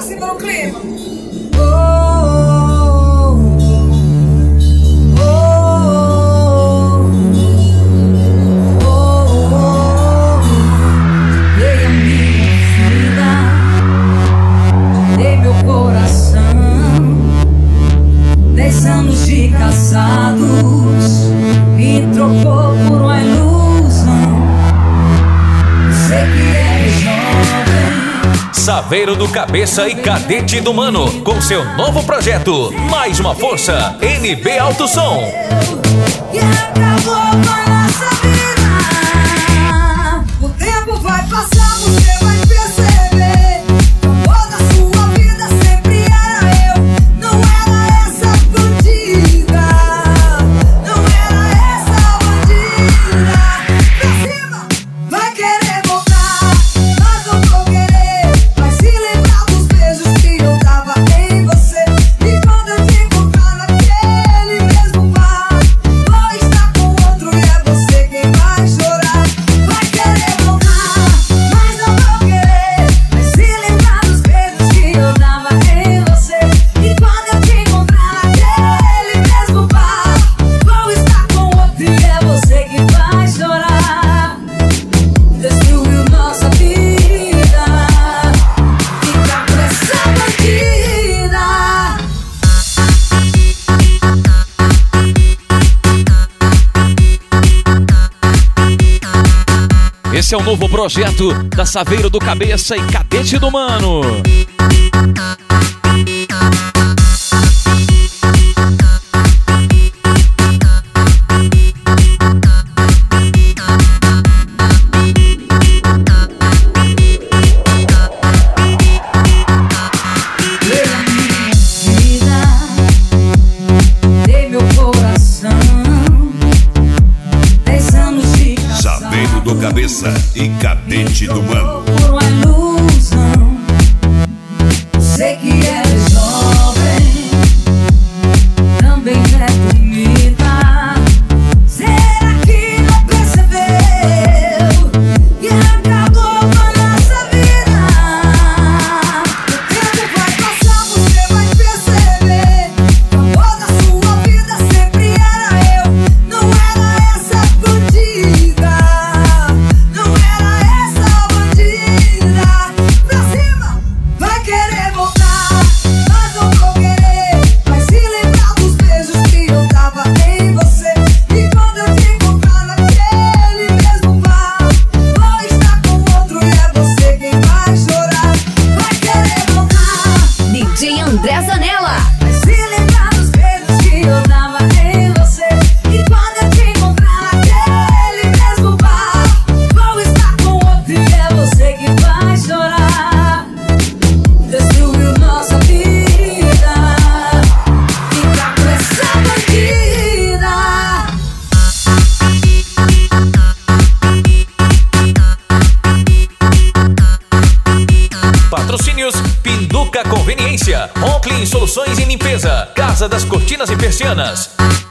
cima no clima. Dei a minha vida, dei meu coração. 10 anos de casados me trocou por uma ilusão. Sei que é jovem. Saveiro do Cabeça e Cadete do Mano, com seu novo projeto, Mais Uma Força, NB Alto Som. E acabou com a nossa vida. O tempo vai passar, você vai perceber. O amor da sua vida sempre era eu. Não era essa bandida. Não era essa bandida. Pra cima, vai querer voltar, mas não vou querer. Vai se lembrar dos beijos que eu dava em você. E quando eu te encontrar naquele mesmo bar, vou estar com outro e é você quem vai chorar. Vai querer voltar, mas não vou querer. Vai se lembrar dos beijos que eu dava em você. E quando eu te encontrar naquele mesmo bar, vou estar com outro e é você quem vai chorar. Destruiu nossa vida, ficar com essa bandida. Esse é o novo projeto da Saveiro do Cabeça e Cadete do Mano. Dei a minha vida, dei meu coração. 10 anos de Saveiro do Cabeça e Cadete do Mano. por uma ilusão. Sei que é jovem, também é bonita. Será que não percebeu? E acabou com a nossa vida. O tempo vai passar, você vai perceber. O amor da sua vida sempre era eu. Não era essa bandida. Não era essa bandida. Pra cima, vai querer voltar, mas não vou querer. Vai se lembrar dos beijos que eu dava em você. E quando eu te encontrar naquele mesmo bar, vou estar com outro e é você quem vai chorar. Vai querer voltar, DJ André Zanella. vai se lembrar dos beijos que eu dava em você. E quando eu te encontrar naquele mesmo bar, vou estar com outro e é você que vai chorar. Destruiu nossa vida, ficar com essa bandida. Patrocínios Pinduca Conveniência, Onclin Soluções em Limpeza, Casa das Cortinas e Persianas.